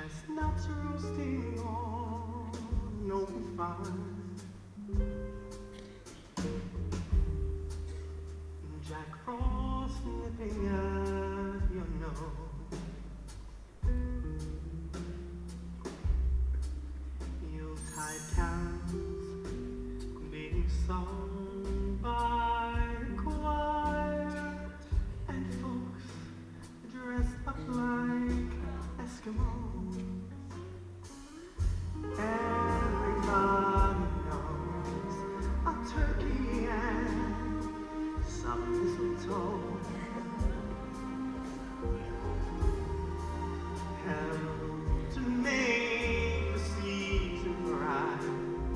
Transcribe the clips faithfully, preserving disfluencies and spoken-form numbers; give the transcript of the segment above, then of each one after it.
Chestnuts roasting on an open fire. Jack Frost nipping at your nose. Yuletide carols being sung by a choir, and folks dressed up like Eskimos. Everybody knows a turkey and some mistletoe help to make the season bright.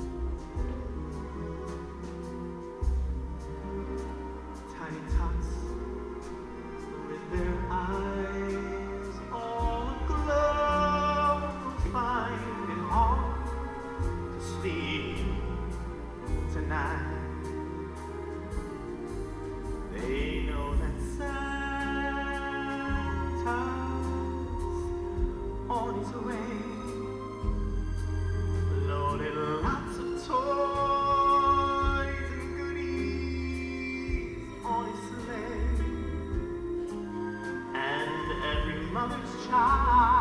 Tiny tots with their eyes all aglow find it hard to sleep tonight. They know that Santa's on his way, loaded lots of toys and goodies on his sleigh, and every mother's child